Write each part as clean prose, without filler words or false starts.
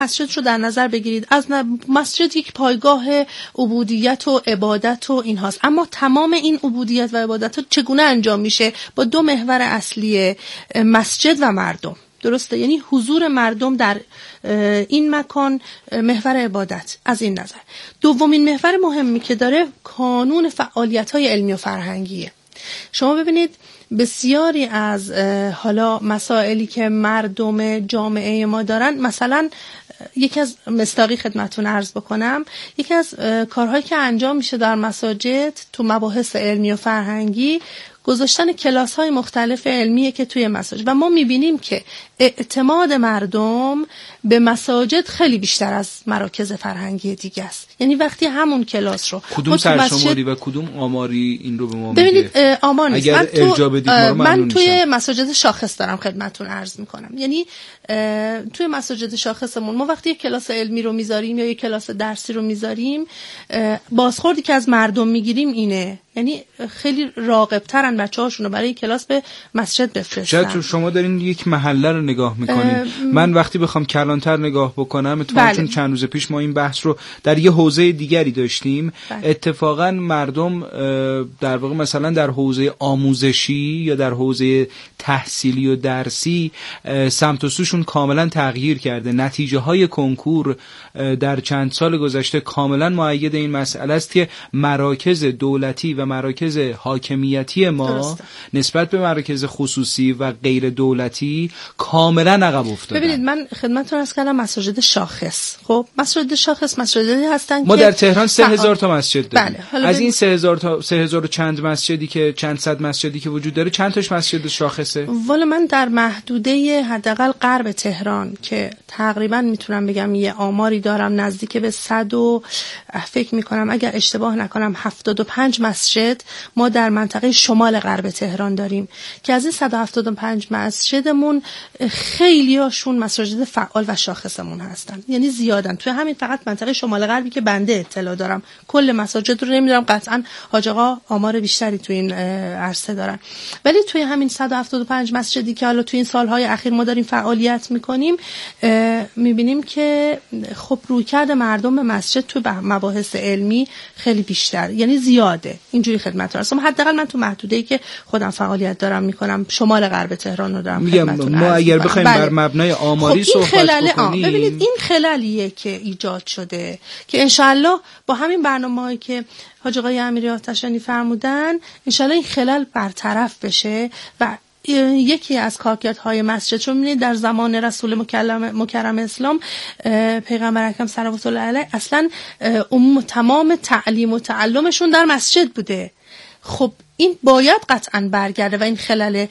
مسجد رو در نظر بگیرید، مسجد یک پایگاه عبودیت و عبادت و این هاست، اما تمام این عبودیت و عبادت ها چگونه انجام میشه؟ با دو محور اصلی، مسجد و مردم. درسته؟ یعنی حضور مردم در این مکان محور عبادت. از این نظر دومین محور مهمی که داره کانون فعالیت‌های علمی و فرهنگیه. شما ببینید بسیاری از حالا مسائلی که مردم جامعه ما دارن، مثلا یکی از مصداقی خدمتون عرض بکنم، یکی از کارهایی که انجام میشه در مساجد تو مباحث علمی و فرهنگی گذاشتن کلاس‌های مختلف علمیه که توی مساجد، و ما می‌بینیم که اعتماد مردم به مساجد خیلی بیشتر از مراکز فرهنگی دیگه است. یعنی وقتی همون کلاس رو کدوم سرشماری و کدوم آماری این رو به ما میگه؟ ببینید آمار نیست. من توی مساجد شاخص دارم خدمتون عرض میکنم. یعنی توی مساجد شاخصمون ما وقتی یک کلاس علمی رو میذاریم یا یک کلاس درسی رو میذاریم، بازخوردی که از مردم میگیریم اینه، یعنی خیلی راغب‌ترن بچه‌هاشون رو برای کلاس به مسجد بفرستن. شاید شما دارین یک محله رو نگاه میکنین. من وقتی بخوام کلانتر نگاه بکنم، چون چند روز پیش ما این بحث رو در یه حوزه دیگری داشتیم، اتفاقا مردم در واقع مثلا در حوزه آموزشی یا در حوزه تحصیلی و درسی سمت و سوشون کاملا تغییر کرده. نتیجه های کنکور در چند سال گذشته کاملا مؤید این مسئله است که مراکز دولتی و مراکز حاکمیتی ما نسبت به مراکز خصوصی و غیر دولتی کاملا عقب افتادن. ببینید من خدمتتون عرض کردم مساجد شاخص. خب مساجد شاخص مساجدی هستن ما در تهران 3000 تا مسجد داریم. بله. از این 3000 و چند مسجدی که چند صد مسجدی که وجود داره، چند تاش مسجد شاخصه؟ والا من در محدوده حداقل غرب تهران که تقریبا میتونم بگم یه آماری دارم نزدیک به 100 و فکر میکنم اگر اشتباه نکنم 75 مسجد ما در منطقه شمال غرب تهران داریم که از این 175 مسجدمون خیلی هاشون مساجد فعال و شاخصمون هستن، یعنی زیادن. توی همین فقط منطقه شمال غربی که بنده اطلاع دارم، کل مساجد رو نمیدونم، قطعا حاج آقا آمار بیشتری توی این عرصه دارن، ولی توی همین 175 مسجدی که حالا توی این سالهای اخیر ما داریم فعالیت میکنیم، میبینیم که خب رویکرد مردم به مسجد توی مباحث علمی خیلی بیشتر، یعنی زیاده. اینجوری خدمت هستم. حداقل من تو محدوده‌ای که خودم فعالیت دارم میکنم شمال غرب تهران رو دارم خدمتتون. ما اگر بخوایم بر مبنای آماری صحبت بکنیم، ببینید این خلالیه که ایجاد شده که انشالله با همین برنامه‌ای که حاج آقای امیری آتشانی فرمودن انشالله این خلل برطرف بشه و یکی از کارکردهای مسجد چون می‌بینید در زمان رسول مکرم اسلام پیغمبر اکرم صلوات الله علیه اصلا تمام تعلیم و تعلمشون در مسجد بوده. خب این باید قطعاً برگرده و این خلل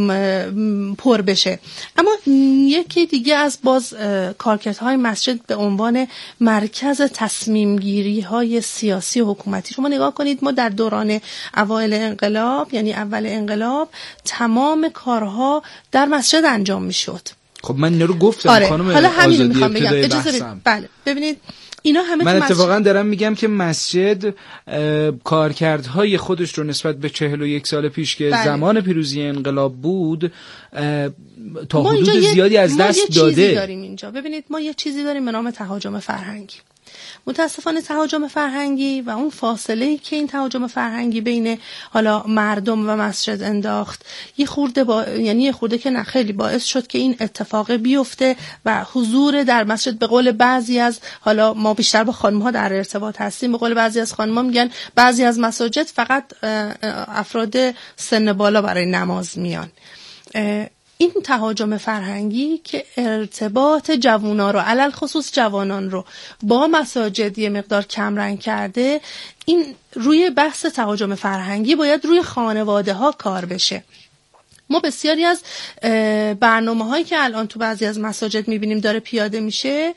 پر بشه. اما یکی دیگه از باز کارکردهای مسجد به عنوان مرکز تصمیم گیری های سیاسی و حکومتی، شما نگاه کنید ما در دوران اوایل انقلاب، یعنی اول انقلاب، تمام کارها در مسجد انجام میشد. خب من اینو رو گفتم خانم حالا همین رو میخوام بگم. بله ببینید اینا همه من اتفاقا دارم میگم که مسجد کارکردهای خودش رو نسبت به 41 سال پیش که زمان پیروزی انقلاب بود تا حدود زیادی از دست داده. چیزی داریم اینجا. ببینید ما یه چیزی داریم به نام تهاجم فرهنگی. متاسفانه تهاجم فرهنگی و اون فاصله‌ای که این تهاجم فرهنگی بین حالا مردم و مسجد انداخت یه خورده که نه خیلی باعث شد که این اتفاق بیفته و حضور در مسجد، به قول بعضی از، حالا ما بیشتر با خانم‌ها در ارتباط هستیم، به قول بعضی از خانم‌ها میگن بعضی از مساجد فقط افراد سن بالا برای نماز میان. این تهاجم فرهنگی که ارتباط جوانان رو، علل خصوص جوانان رو با مساجد یه مقدار کمرنگ کرده، این روی بحث تهاجم فرهنگی باید روی خانواده ها کار بشه. ما بسیاری از برنامه‌هایی که الان تو بعضی از مساجد می‌بینیم داره پیاده میشه،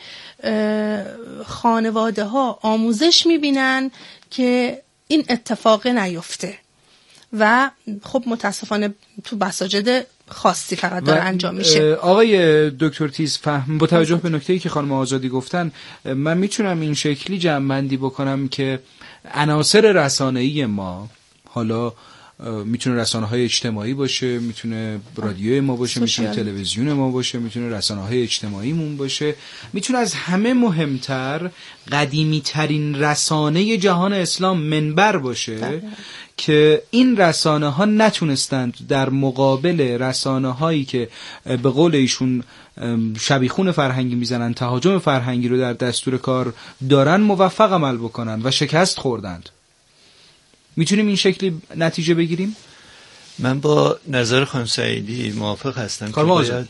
خانواده ها آموزش می‌بینن که این اتفاق نیفته و خب متاسفانه تو مساجد خاصی فقط داره انجام میشه. آقای دکتر تیزفهم، با توجه به نکته‌ای که خانم آزادی گفتن، من میتونم این شکلی جمع‌بندی بکنم که عناصر رسانه‌ای ما، حالا میتونه رسانه‌های اجتماعی باشه، میتونه رادیوی ما باشه، میتونه تلویزیون ما باشه، میتونه رسانه‌های اجتماعیمون باشه، میتونه از همه مهمتر قدیمی ترین رسانه جهان اسلام منبر باشه که این رسانه ها نتونستند در مقابل رسانه هایی که به قول ایشون شبیخون فرهنگی میزنن، تهاجم فرهنگی رو در دستور کار دارن، موفق عمل بکنن و شکست خوردند. میتونیم این شکلی نتیجه بگیریم؟ من با نظر خانم سعیدی موافق هستم که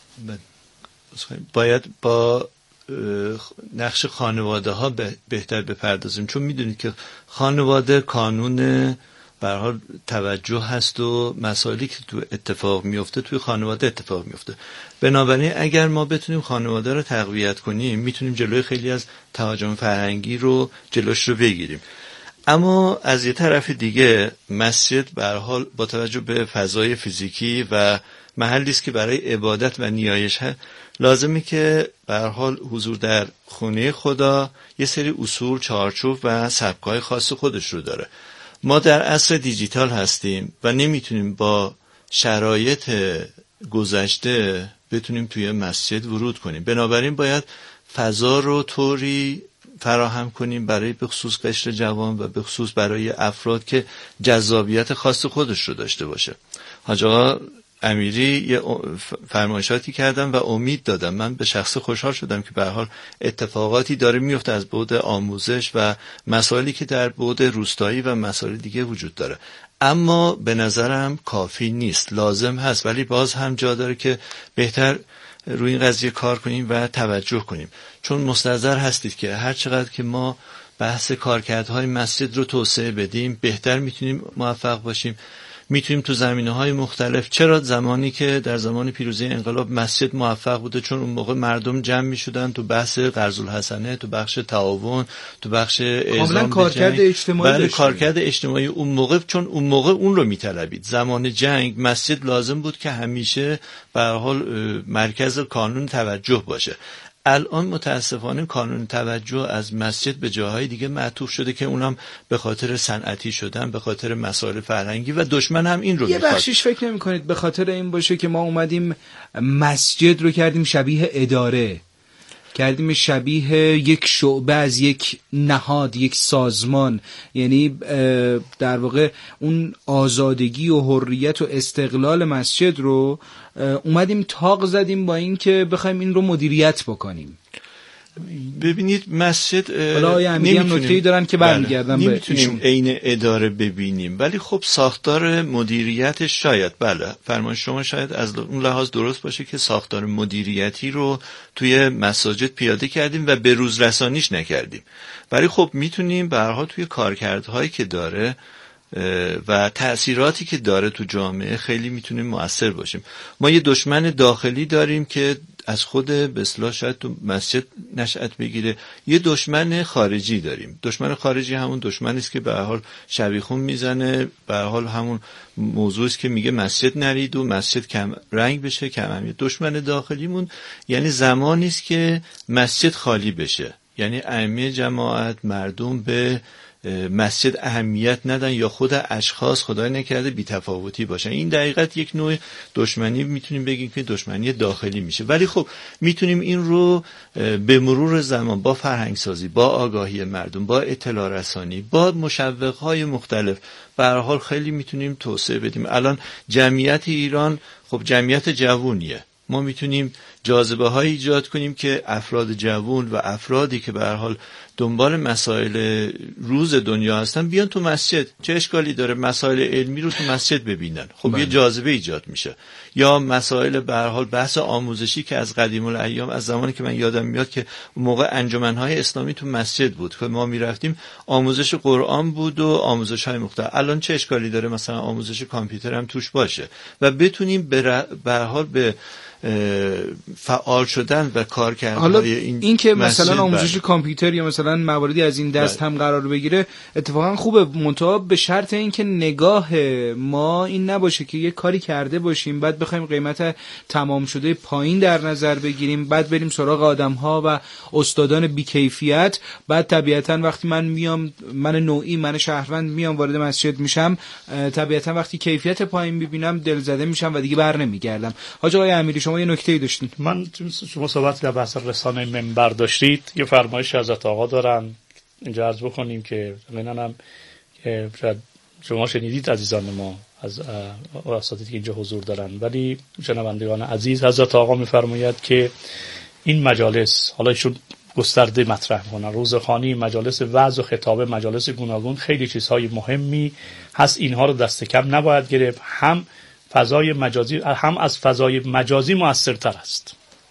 باید با نقش خانواده ها بهتر بپردازیم، چون میدونید که خانواده کانون به هر حال توجه هست و مسائلی که تو اتفاق میفته توی خانواده اتفاق میفته. بنابراین اگر ما بتونیم خانواده رو تقویت کنیم میتونیم جلوی خیلی از تهاجم فرهنگی رو جلوش رو بگیریم. اما از یه طرف دیگه مسجد به هر حال با توجه به فضای فیزیکی و محلی است که برای عبادت و نیایش هست، لازمه که به هر حال حضور در خونه خدا یه سری اصول، چارچوب و سبک‌های خاص خودش رو داره. ما در عصر دیجیتال هستیم و نمیتونیم با شرایط گذشته بتونیم توی مسجد ورود کنیم. بنابراین باید فضا رو طوری فراهم کنیم برای به خصوص قشر جوان و به خصوص برای افراد که جذابیت خاص خودش رو داشته باشه. حاج آقا امیری یه فرمایشاتی کردم و امید دادم. من به شخص خوشحال شدم که به هر حال اتفاقاتی داره میفته از بعد آموزش و مسائلی که در بعد روستایی و مسائل دیگه وجود داره، اما به نظرم کافی نیست. لازم هست ولی باز هم جا داره که بهتر روی این قضیه کار کنیم و توجه کنیم، چون مستحضر هستید که هر چقدر که ما بحث کارکردهای مسجد رو توسعه بدیم بهتر میتونیم موفق باشیم. میتونیم تو زمینه‌های مختلف، چرا زمانی که در زمان پیروزی انقلاب مسجد موفق بوده، چون اون موقع مردم جمع میشدن تو بحث قرض الحسنه، تو بخش تعاون، تو بخش اعزام کارکرد اجتماعی. بله، کارکرد اجتماعی اون موقع، چون اون موقع اون رو میطلبید. زمان جنگ مسجد لازم بود که همیشه به هر حال مرکز کانون توجه باشه. الان متاسفانه کانون توجه از مسجد به جاهای دیگه معطوف شده که اونم به خاطر صنعتی شدن، به خاطر مسائل فرهنگی و دشمن هم این رو میخواد. یه بخشیش فکر نمی کنید به خاطر این باشه که ما اومدیم مسجد رو کردیم شبیه اداره، کردیم شبیه یک شعبه از یک نهاد، یک سازمان، یعنی در واقع اون آزادگی و حریت و استقلال مسجد رو اومدیم تاق زدیم با این که بخوایم این رو مدیریت بکنیم. ببینید مسجد نمیتونیم نکته‌ای دارن که برمیگردن به نمیتونیم عین اداره ببینیم، ولی خب ساختار مدیریتش شاید بله فرمایش شما شاید از اون لحاظ درست باشه که ساختار مدیریتی رو توی مساجد پیاده کردیم و به روز رسانیش نکردیم، ولی خب میتونیم به هر حال توی کارکردهایی که داره و تأثیراتی که داره تو جامعه خیلی میتونیم مؤثر باشیم. ما یه دشمن داخلی داریم که از خود به اصطلاح شاید تو مسجد نشأت بگیره، یه دشمن خارجی داریم. دشمن خارجی همون دشمنی است که به هر حال شبیخون میزنه، به هر حال همون موضوعی است که میگه مسجد نرید و مسجد کم رنگ بشه، کم اهمیت. دشمن داخلیمون یعنی زمانی است که مسجد خالی بشه، یعنی اهمیت جماعت، مردم به مسجد اهمیت ندن یا خود اشخاص خدای نکرده بی‌تفاوتی باشن. این دقیقاً یک نوع دشمنی میتونیم بگیم که دشمنی داخلی میشه، ولی خب میتونیم این رو به مرور زمان با فرهنگسازی، با آگاهی مردم، با اطلاع رسانی، با مشوق‌های مختلف به هر حال خیلی میتونیم توسعه بدیم. الان جمعیت ایران خب جمعیت جوونیه، ما میتونیم جاذبه های ایجاد کنیم که افراد جوان و افرادی که به هر حال دنبال مسائل روز دنیا هستن بیان تو مسجد. چه اشکالی داره مسائل علمی رو تو مسجد ببینن؟ خب یه جاذبه ایجاد میشه. یا مسائل به هر حال بحث آموزشی که از قدیم الایام، از زمانی که من یادم میاد که اون موقع انجمنهای اسلامی تو مسجد بود که ما میرفتیم، آموزش قرآن بود و آموزش‌های مختلف. الان چه اشکالی داره مثلا آموزش کامپیوتر هم توش باشه و بتونیم به هر حال به فعال شدن و کار کردن. حالا این که مثلا آموزش کامپیوتر یا مثلا مواردی از این دست هم قرار بگیره اتفاقا خوبه، منتها به شرط اینکه نگاه ما این نباشه که یه کاری کرده باشیم بعد بخوایم قیمت تمام شده پایین در نظر بگیریم، بعد بریم سراغ آدم‌ها و استادان بی‌کیفیت. بعد طبیعتاً وقتی من میام، من نوعی، من شهروند میام وارد مسجد میشم، طبیعتاً وقتی کیفیت پایین میبینم دلزده میشم و دیگه بر نمیگردم. حاج آقای امیری شما یه نکته‌ای داشتین. من شما صحبت در بحث رسانه منبر داشتید، یه فرمایش حضرت آقا دارن اینجا عرض بکنیم که منم شاید شما شنیدید عزیزان ما از اساتیدی که اینجا حضور دارن، ولی شنوندگان عزیز، حضرت آقا میفرماید که این مجالس، حالا ایشون گسترده مطرح میکنن، روزخوانی، مجالس وعظ و خطابه، مجالس گوناگون، خیلی چیزهای مهمی هست، اینها رو دست کم نباید گرفت. هم فضای مجازی، هم از فضای مجازی موثرتر است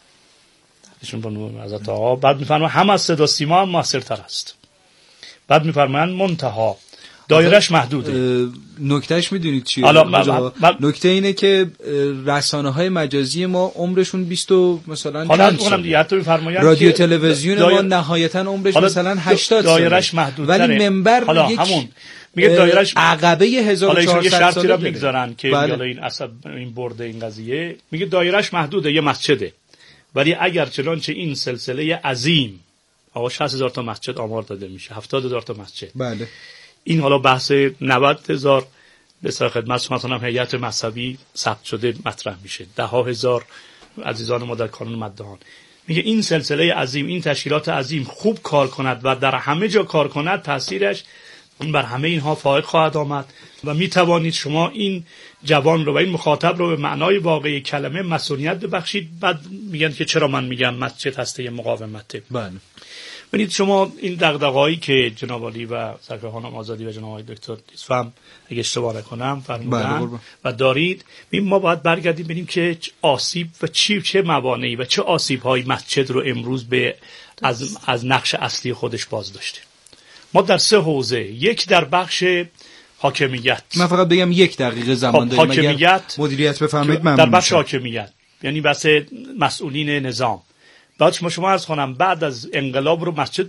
ایشون حضرت آقا. بعد میفرمایند هم از صدا سیما هم موثرتر است. بعد میفرمایند منتها دایرش محدوده. نکتهش میدونید چیه؟ نکته اینه که رسانه‌های مجازی ما عمرشون 20 مثلا چند سال، رادیو تلویزیون ما نهایتا عمرش مثلا 80 سال، دایرش محدودتره. ولی منبر همون میگه دایرش عقبه 1400 سال شرطی را میگذارن که حالا این برده این قضیه، میگه دایرش محدوده، یه مسجده، ولی اگر چنانچه این سلسله عظیم آقا 60000 تا مسجد آمار داده میشه، 70000 تا مسجد، بله، این حالا بحث 90000 به صلاح خدمت مثلا هیئت مذهبی ثبت شده مطرح میشه، 10000 عزیزان ما در کانون مدهان. میگه این سلسله عظیم، این تشکیلات عظیم خوب کار کند و در همه جا کار کند، تاثیرش بر همه اینها فائق خواهد آمد و میتوانید شما این جوان رو و این مخاطب رو به معنای واقعی کلمه مسئولیت ببخشید. بعد میگن که چرا من میگم مسجد هسته مقاومته. بله، ببینید شما این دغدغه‌ای که جناب عالی و سرکار خانم آزادی و جناب آقای دکتر اسفم اگه اشتباه نکنم فرمودن و دارید، ما باید برگردیم ببینیم که آسیب و چه موانعی و چه آسیب‌هایی مسجد رو امروز به از نقش اصلی خودش باز داشته. ما در 3 حوزه، یک در بخش حاکمیت، من فقط بگم 1 دقیقه زمان داریم، حاکمیت مدیریت بفهمید ممنون. در بخش حاکمیت یعنی بحث مسئولین نظام. بعد شما عرض کنم بعد از انقلاب رو مسجد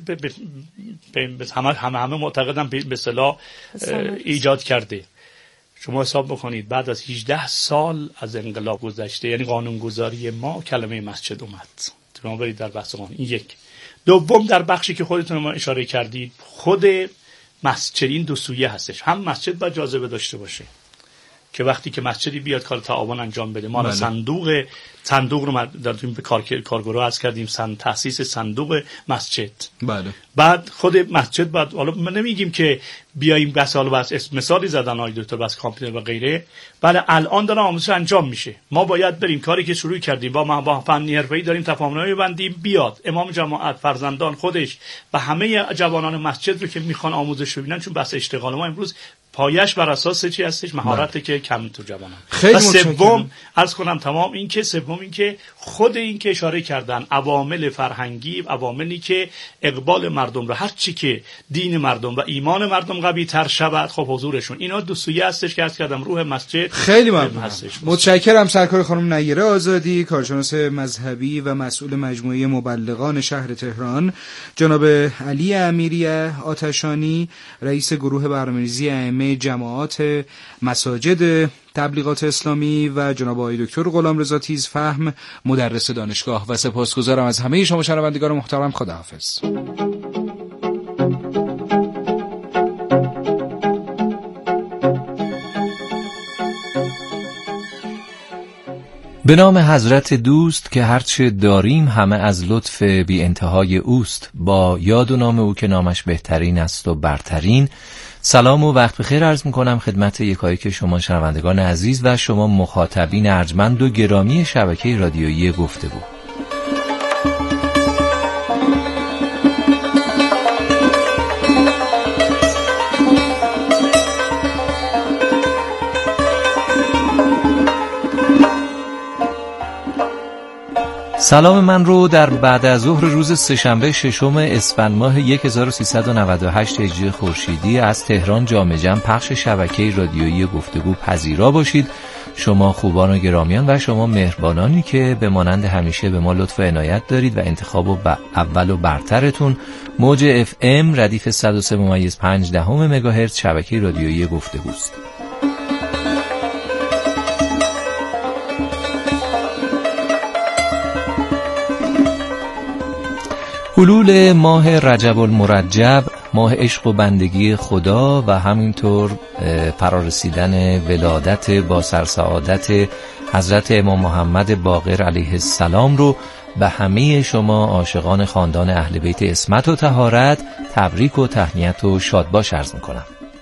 همه معتقدن به اصطلاح ایجاد کرده. شما حساب بکنید بعد از 18 سال از انقلاب گذشته، یعنی قانونگذاری ما، کلمه مسجد اومد. شما برید در بحث قانون. این یک. دوم در بخشی که خودتون ما اشاره کردید، خود مسجد این 2 سویه هستش. هم مسجد باید جاذبه داشته باشه که وقتی که مسجدی بیاد کار تعاون انجام بده، ما صندوق رو دادیم به کارگروه عرض کردیم، تأسیس صندوق مسجد. بله. بعد خود مسجد بعد، حالا ما نمیگیم که بیاییم بس مثالی زدن آقای دکتر بس کامپیوتر و غیره، بله الان داره آموزش انجام میشه. ما باید بریم کاری که شروع کردیم با فنی حرفه‌ای داریم تفاهم‌نامه بندیم، بیاد امام جماعت، فرزندان خودش و همه جوانان مسجد رو که میخوان آموزش ببینن، چون بحث اشتغال ما امروز پایش بر اساس چی هستش؟ مهارتی که کم تو جوانان. و سوم عرض کنم تمام این که سوم این که خود این که اشاره کردن عوامل فرهنگی، عواملی که اقبال مردم رو، هر چی که دین مردم و ایمان مردم قوی تر شود، خب حضورشون، اینا 2 سویه هستش که عرض کردم روح مسجد. خیلی ممنون. متشکرم سرکار خانم نیره آزادی، کارشناس مذهبی و مسئول مجموعه مبلغان شهر تهران، جناب علی امیری آتشانی، رئیس گروه برنامه‌ریزی ائمه جماعات مساجد تبلیغات اسلامی و جناب آقای دکتر غلامرضا تیزفهم، مدرس دانشگاه. و سپاسگزارم از همه شما شنوندگان محترم. خداحافظ. به نام حضرت دوست که هرچه داریم همه از لطف بی انتهای اوست، با یاد و نام او که نامش بهترین است و برترین. سلام و وقت بخیر عرض میکنم خدمت یکایک شما شنوندگان عزیز و شما مخاطبین ارجمند و گرامی شبکه رادیویی گفتگو. سلام من رو در بعد از ظهر روز سه‌شنبه 6 اسفند ماه 1398 هجری خورشیدی از تهران جامع جم پخش شبکه رادیویی گفتگو پذیرا باشید. شما خوبان و گرامیان و شما مهربانانی که به مانند همیشه به ما لطف و عنایت دارید و انتخاب اول و برترتون موج FM ردیف 103.5 مگاهرتز شبکه رادیویی گفتگوست. حلول ماه رجب المرجب، ماه عشق و بندگی خدا و همینطور فرارسیدن ولادت با سرسعادت حضرت امام محمد باقر علیه السلام رو به همه شما عاشقان خاندان اهل بیت عصمت و طهارت تبریک و تهنیت و شادباش عرض میکنم.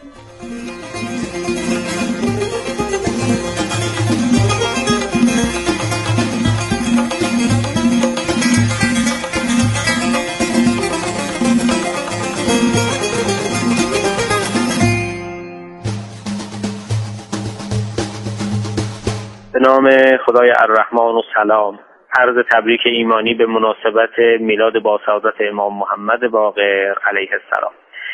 به نام خدای الرحمن و سلام. عرض تبریک ایمانی به مناسبت میلاد با سعادت امام محمد باقر علیه السلام.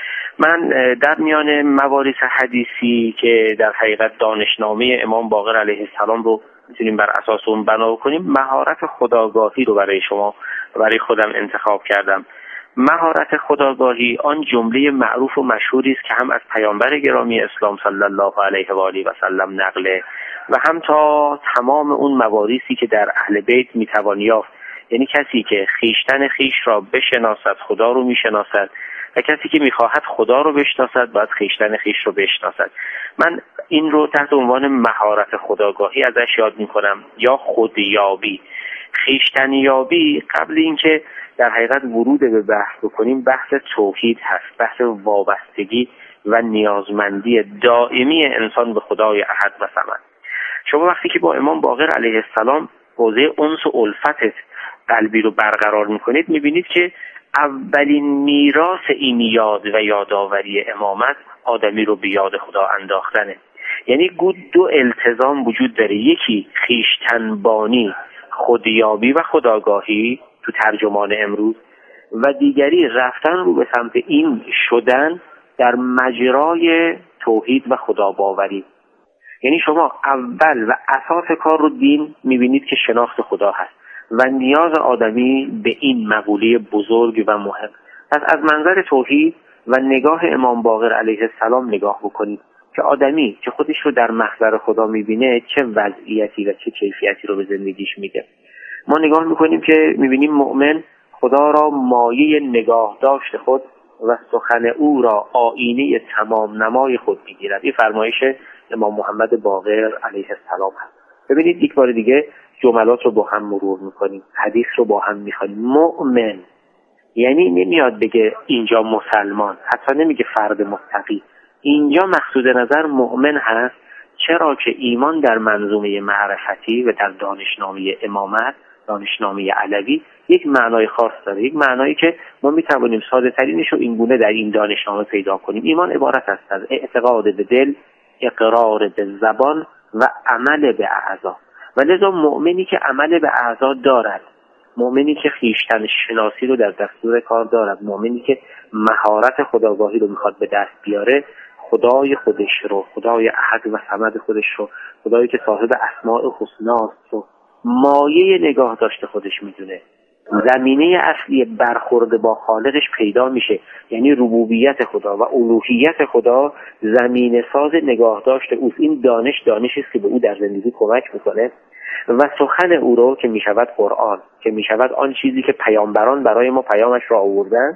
من در میان مواریث حدیثی که در حقیقت دانشنامه امام باقر علیه السلام رو میتونیم بر اساس اون بنا کنیم، مهارت خودآگاهی رو برای شما و برای خودم انتخاب کردم. مهارت خودآگاهی آن جمله معروف و مشهوری است که هم از پیامبر گرامی اسلام صلی الله علیه و آله و سلم نقله و هم تا تمام اون مواریثی که در اهل بیت میتوان یافت. یعنی کسی که خیشتن خیش را بشناسد خدا رو میشناسد و کسی که میخواهد خدا رو بشناسد باید خیشتن خیش رو بشناسد. من این رو تحت عنوان مهارت خودآگاهی ازش یاد میکنم یا خودیابی. خیشتن یابی قبل اینکه در حقیقت ورود به بحث بکنیم بحث توحید هست، بحث وابستگی و نیازمندی دائمی انسان به خدای احد و صمد. شما وقتی که با امام باقر علیه السلام حوزه انس و الفت قلبی رو برقرار میکنید میبینید که اولین میراث این یاد و یادآوری امامت آدمی رو به یاد خدا انداختنه. یعنی دو التزام وجود داره، یکی خویشتنبانی، خودیابی و خودآگاهی تو ترجمان امروز، و دیگری رفتن رو به سمت این شدن در مجرای توحید و خداباوری. یعنی شما اول و اساس کار رو دین میبینید که شناخت خدا هست و نیاز آدمی به این مقوله بزرگ و مهم. پس از منظر توحید و نگاه امام باقر علیه السلام نگاه بکنید که آدمی که خودش رو در محضر خدا میبینه چه وضعیتی و چه کیفیتی رو به زندگیش میده. ما نگاه میکنیم که میبینیم مؤمن خدا را مایه نگاه داشت خود و سخن او را آینه تمام نمای خود میگیرد. این فرمایش امام محمد باقر علیه السلام هست. ببینید یک بار دیگه جملات رو با هم مرور میکنیم، حدیث رو با هم میخونیم. مؤمن یعنی نمیاد بگه اینجا مسلمان، حتی نمیگه فرد متقی. اینجا مقصود نظر مؤمن هست. چرا که ایمان در منظومه معرفتی و در دانشنامه امامت، دانشنامه علوی، یک معنای خاص داره، یک معنایی که ما میتوانیم ساده ترینش رو این گونه در این دانشنامه پیدا کنیم. ایمان عبارت است از اعتقاد به دل، اقرار به زبان و عمل به اعضا. و لذا مؤمنی که عمل به اعضا دارد، مؤمنی که خویشتن شناسی رو در دستور کار دارد، مؤمنی که مهارت خودآگاهی رو میخواد به دست بیاره، خدای خودش رو، خدای احد و صمد خودش رو، خدایی که صاحب اسماء حسناست رو مایه نگاه داشته خودش میدونه. زمینه اصلی برخورد با خالقش پیدا میشه. یعنی ربوبیت خدا و الوهیت خدا زمینه ساز نگاه داشته اوست. این دانشی است که به او در زندگی کمک میکنه و سخن او رو که میشود قرآن، که میشود آن چیزی که پیامبران برای ما پیامش را آوردن،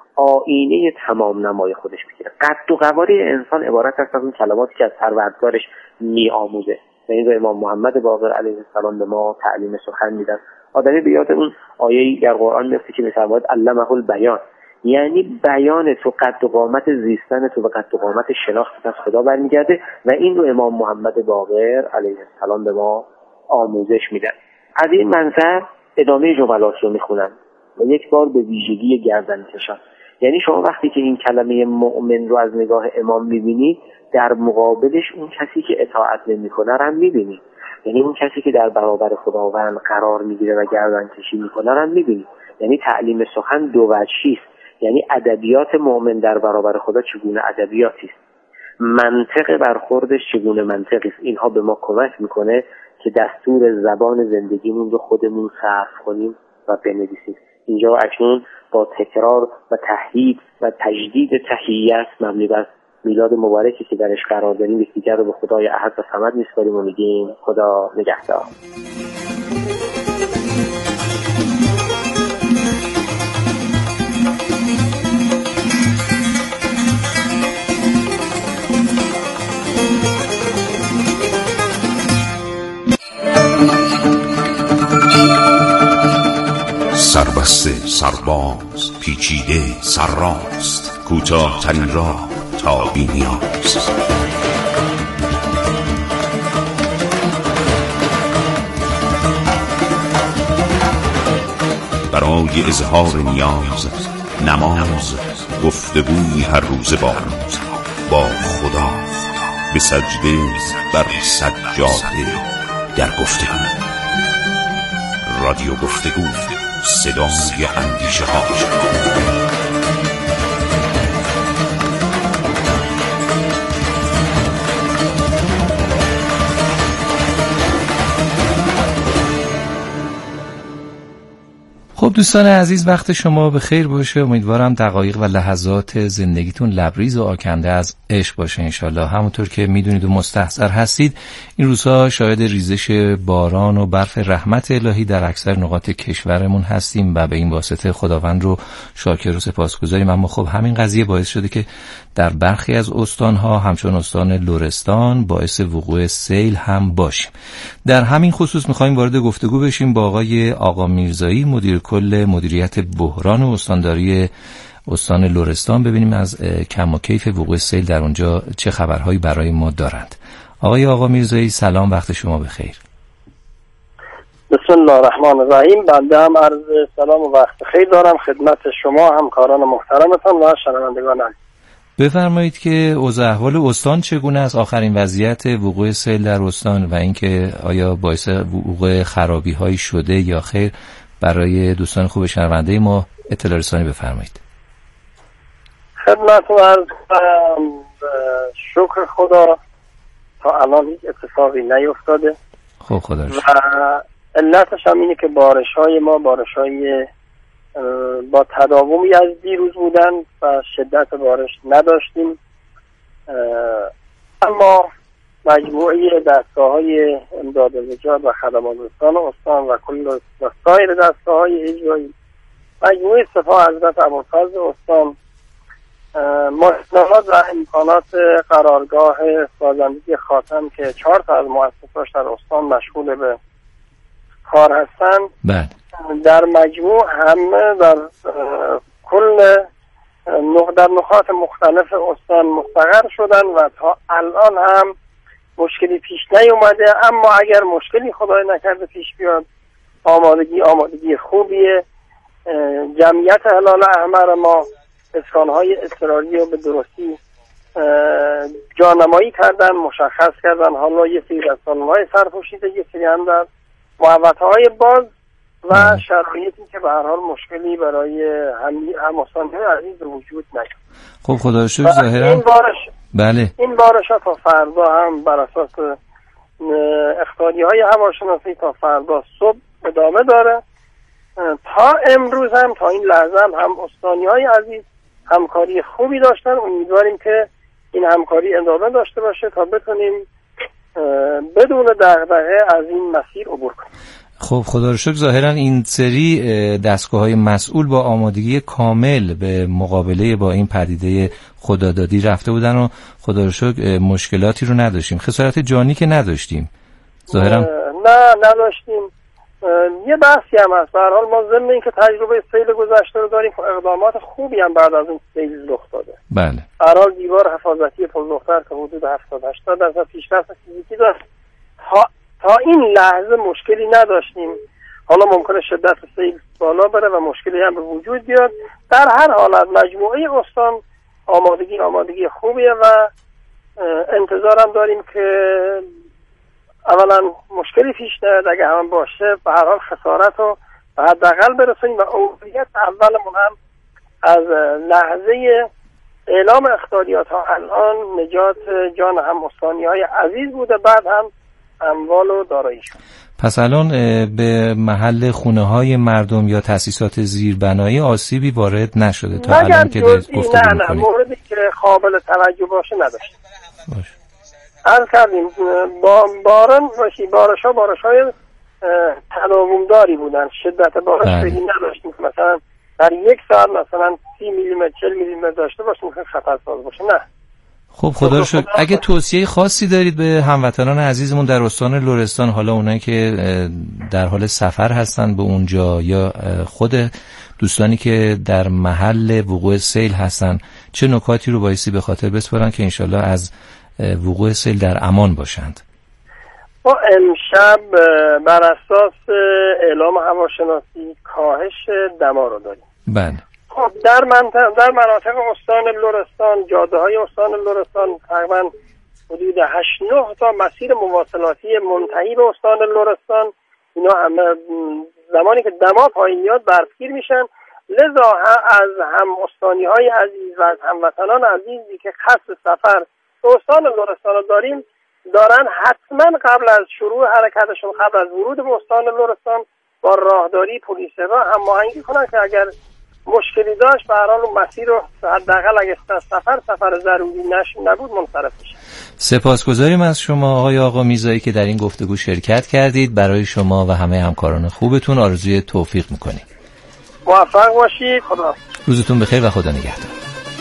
آینه تمام نمای خودش میگیره. قد و قواره انسان عبارت است از اون کلماتی که از پروردگارش میآموزه. و این رو امام محمد باقر علیه السلام به ما تعلیم سخن میدن. آدمی به یاد اون آیه‌ای در قرآن میفته که میفرماید علمه البیان، یعنی بیان تو، قد و قامت زیستن تو و قد و قامت شناخت از خدا برمیگرده و این رو امام محمد باقر علیه السلام به ما آموزش میدن. از این منظر ادامه جملات رو میخونم و یک بار به ویژگی گردنکشان. یعنی شما وقتی که این کلمه مؤمن رو از نگاه امام میبینید، در مقابلش اون کسی که اطاعت نمیکنه رو هم میبینید. یعنی اون کسی که در برابر خداوند قرار میگیره و گردنکشی میکنه رو هم میبینید. یعنی تعلیم سخن دو وجهی است. یعنی ادبیات مؤمن در برابر خدا چگونه ادبیاتی است. منطق برخوردش چگونه منطقی است. اینها به ما کمک میکنه که دستور زبان زندگیمون رو خودمون صرف کنیم و بنویسیم. اینجا اکنون با تکرار و تحیید و تجدید تحییت مبنی بر میلاد مبارکی که درش قرار داریم، یکدیگر رو به خدای احد و صمد میسپاریم و میگیم خدا نگهدار. سربسته سرباز پیچیده سرراست، کوتاه‌ترین راه تا بی‌نیاز. برای اظهار نیاز نماز، گفتگوی هر روز با خدا، به سجده بر سجاده در گفتگو. رادیو گفتگو، صدای اندیشه ها. خب دوستان عزیز، وقت شما به خیر باشه. امیدوارم دقایق و لحظات زندگیتون لبریز و آکنده از عشق باشه انشالله. همونطور که میدونید و مستحضر هستید، این روزها شاهد ریزش باران و برف رحمت الهی در اکثر نقاط کشورمون هستیم و به این واسطه خداوند رو شاکر و سپاسگزاریم. اما خب همین قضیه باعث شده که در برخی از استانها همچون استان لرستان باعث وقوع سیل هم باشیم. در همین خصوص میخوایم وارد گفتگو بشیم با آقا میرزایی، مدیر کل مدیریت بحران و استانداری استان لرستان، ببینیم از کم و کیف وقوع سیل در اونجا چه خبرهایی برای ما دارند. آقا میرزایی سلام، وقت شما بخیر. بسم الله الرحمن الرحیم. بنده هم عرض سلام و وقت خیر دارم خدمت شما همکاران محترمتان و شنوندگان عزیز. بفرمایید که اوضاع احوال استان چگونه است، آخرین وضعیت وقوع سیل در استان و اینکه آیا باعث وقوع خرابی هایی شده یا خیر، برای دوستان خوب شنونده ما اطلاع رسانی بفرمایید. خدمتتون عرض کنم شکر خدا تا الان هیچ اتفاقی نیفتاده. خب خدا رو شکر. و علتش هم اینه که بارش‌های ما بارش‌های با تداومی از دیروز بودن و شدت بارش نداشتیم، اما مجموعه دستگاه‌های امداد نجات و خدمات رسان استان و کل و سایر دستگاه‌های اجرایی، مجموعه سپاه حضرت ابوالفضل استان، مستندات و امکانات قرارگاه سازندگی خاتم که 4 تا از مؤسساش در استان مشغول به کار هستند، در مجموع همه در کل در نقاط مختلف استان مستقر شدن و تا الان هم مشکلی پیش نیومده. اما اگر مشکلی خدای نکرده پیش بیاد، آمادگی خوبیه. جمعیت هلال احمر ما اسکانهای اضطراری رو به درستی جانمایی کردن، مشخص کردن. حالا یه سری از سالن‌های سرپوشیده، یه سری هم در محوطه‌های باز و شرایطی که به هر حال مشکلی برای هم‌استان‌های عزیز وجود نیست. خب خدا رو شکر. ظاهرا این بارش ها تا فردا هم بر اساس اختاریهای هواشناسی تا فردا صبح ادامه داره. تا امروز هم تا این لحظه هم استانی‌های عزیز همکاری خوبی داشتن. امیدواریم که این همکاری ادامه داشته باشه تا بتونیم بدون دغدغه از این مسیر عبور کنیم. خب خدا رو شکر. ظاهرا این سری دستگاه‌های مسئول با آمادگی کامل به مقابله با این پدیده خدادادی رفته بودن و خدا رو شکر مشکلاتی رو نداشتیم. خسارت جانی که نداشتیم ظاهرا. نه نداشتیم. یه بحثی هم هست. به هر حال ما ضمن اینکه تجربه سیل گذشته رو داریم، اقدامات خوبی هم بعد از اون سیل رخ داده. بله. به هر حال دیوار حفاظتی پل‌دختر که حدود 70-80% پیشرفت فیزیکی داشت. تا این لحظه مشکلی نداشتیم. حالا ممکنه شدت سیل بالا بره و مشکلی هم به وجود بیاد. در هر حالت مجموعه استان آمادگی خوبیه و انتظارم داریم که اولا مشکلی پیش نیاد. اگه هم باشه به هر حال خسارت رو به حداقل برسونیم و اولویت اولمون هم از لحظه اعلام اقتصادیات ها الان نجات جان هم استانی‌های عزیز بوده، بعد هم اموال و داراییشون. پس الان به محل خونه های مردم یا تأسیسات زیربنایی آسیبی وارد نشده تا الان که دارید گفتگو می‌کنید؟ نه، موردی که قابل توجه باشه نداشته. عرض کردیم بارش‌های تداومداری بودن، شدت بارش خیلی نداشتیم که مثلا در یک ساعت مثلا 30 میلیمتر 40 میلیمتر داشته باشیم که خطرساز باشه. نه. خب خدا رو شکر. اگه توصیه خاصی دارید به هموطنان عزیزمون در استان لرستان، حالا اونایی که در حال سفر هستن به اونجا یا خود دوستانی که در محل وقوع سیل هستن، چه نکاتی رو بایستی به خاطر بسپارن که انشالله از وقوع سیل در امان باشند؟ ما امشب بر اساس اعلام هواشناسی کاهش دما رو داریم. بله. خب در مناطق استان لرستان، جاده‌های استان لرستان تقریبا حدود 8-9 تا مسیر مواصلاتی منتهی به استان لرستان، اینا همه زمانی که دما پایین میاد برفگیر میشن. لذا از هم استانی‌های عزیز و از هموطنان عزیزی که قصد سفر به استان لرستان رو دارن حتما قبل از شروع حرکتشون، قبل از ورود به استان لرستان با راهداری پلیس راه هماهنگی کنن که اگر مشکلی داشت به هر حال اون مسیر رو حداقل اگه سفر ضروری نبود منصرف بشه. سپاسگزاریم از شما آقای آقا میرزایی که در این گفتگو شرکت کردید. برای شما و همه همکاران خوبتون آرزوی توفیق میکنیم. موفق باشید. خدا روزتون بخیر و خدا نگهدار.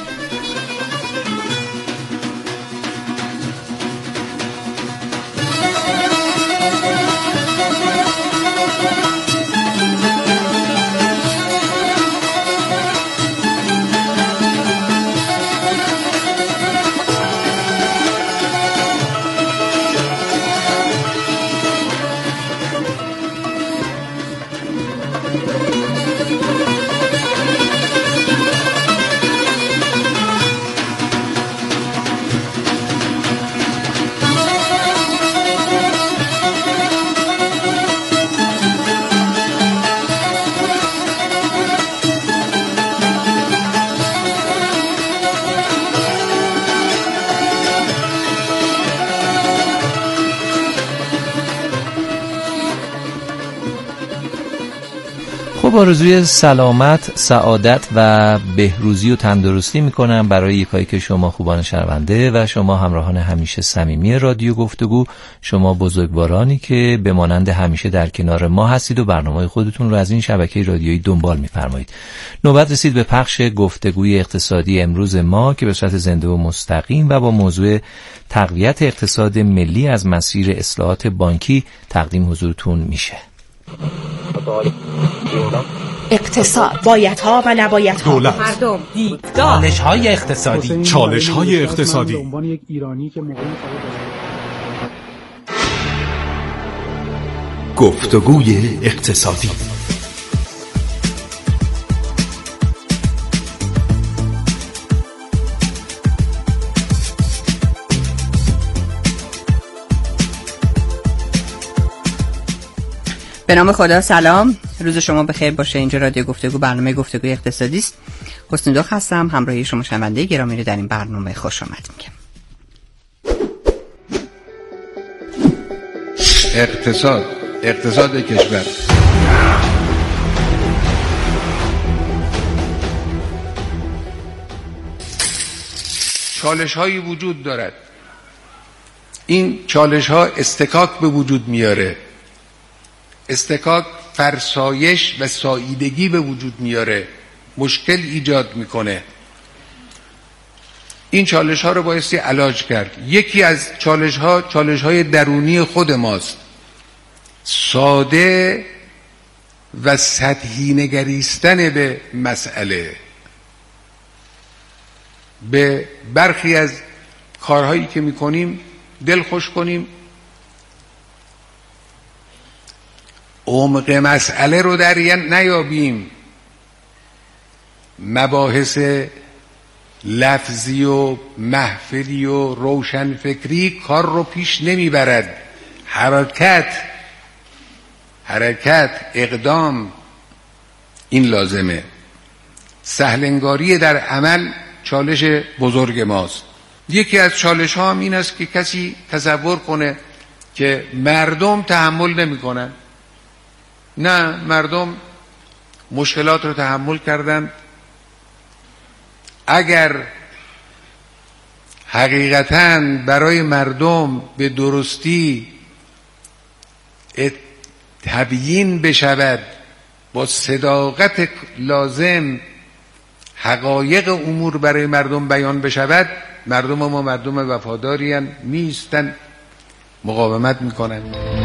خب آرزوی سلامت، سعادت و بهروزی و تندرستی میکنم برای یکایی که شما خوبان شنونده و شما همراهان همیشه صمیمی رادیو گفتگو، شما بزرگوارانی که به مانند همیشه در کنار ما هستید و برنامه خودتون رو از این شبکه رادیویی دنبال میفرمایید. نوبت رسید به پخش گفتگوی اقتصادی امروز ما که به صورت زنده و مستقیم و با موضوع تقویت اقتصاد ملی از مسیر اصلاحات بانکی تقدیم حضورتون میشه. اقتصاد، بایدها و نبایدها، دولت، مردم، چالش‌های اقتصادی، چالش‌های اقتصادی. گفتگوی اقتصادی. به نام خدا، سلام، روز شما بخیر باشه. اینجا رادیو گفتگو، برنامه گفتگوی اقتصادی است. حسین هستم، همراهی شما شنونده گرامی رو در این برنامه خوش آمد میگم. اقتصاد کشور. چالش هایی وجود دارد. این چالش ها استکاک به وجود میاره. استکاک فرسایش و ساییدگی به وجود میاره، مشکل ایجاد میکنه. این چالش ها رو بایستی علاج کرد. یکی از چالش های درونی خود ماست. ساده و سطحی نگریستن به مسئله. به برخی از کارهایی که میکنیم دل خوش کنیم، عمق مسئله رو در نیابیم. مباحث لفظی و محفلی و روشنفکری کار رو پیش نمیبرد. حرکت، اقدام، این لازمه. سهلنگاری در عمل چالش بزرگ ماست. یکی از چالش ها هم این است که کسی تصور کنه که مردم تحمل نمی کنن. نه، مردم مشکلات رو تحمل کردن. اگر حقیقتاً برای مردم به درستی تبیین بشود، با صداقت لازم حقایق امور برای مردم بیان بشود، مردم ما مردم وفاداری نیستن، مقاومت میکنن.